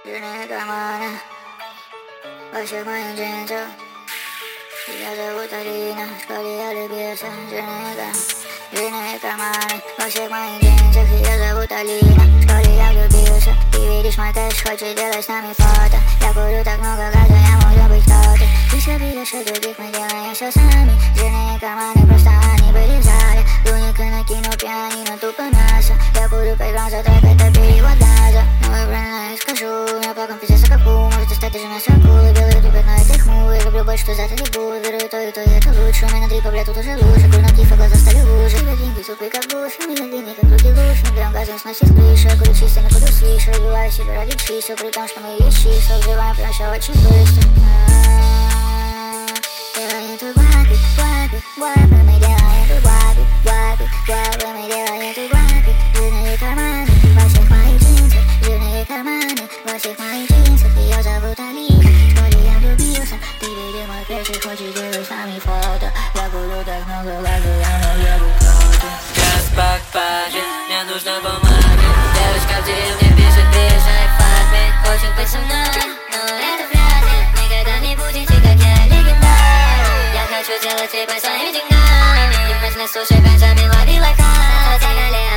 Жирные карманы во всех моих джинсах. Тебя зовут Алина, в школе я любился. Жирные карманы во всех моих джинсах. Тебя зовут Алина, в школе я влюбился. Ты видишь мой кэш, хочешь делать с нами фото. Я курю так много газа, я могу быть кто-то. Ты все видишь от других, мы делаем все сами. Жирные карманы, просто они были в зале. Дуника накинул пианино, тупо мясо. Я курю 5 грамм за трек, это перевод газа. Но я правильно скажу, я по компьютеру скаку. Может достать даже мясо акулы, белые тупят, но это хмуры. Я люблю больше, что за это буду. Беру и то, и это лучше. У меня 3 бля, тут уже лучше. Курю тихо, глаза стали лучше. Тебя деньги супы, как буш. У меня длинный, как руки луч. Мы берем газом, сносит крышу. Я курю чисто, никуда слышу. Убиваю себя ради чисел, при том, что мы есть числа. Взрываем проща очень быстро. Делаем тут вапи, мы делаем тут вапи, мы делаем тут вапи. Жирные карманы во всех моих джинсах. Жирные карманы во всех моих джинсах. Ее зовут Алина, в школе я влюбился. Ты видел мой кэш и хочешь делать с нами фото. Я курю так много газа, я могу быть кто-то. Час пак парень, мне нужна бумага. Девочка в деревне пишет, приезжай в фарме. Хочет быть со мной, но это вряд ли. Никогда не будете, как я, легендарный. Я хочу делать репа своими деньгами. И мысли слушай, концами лови локал.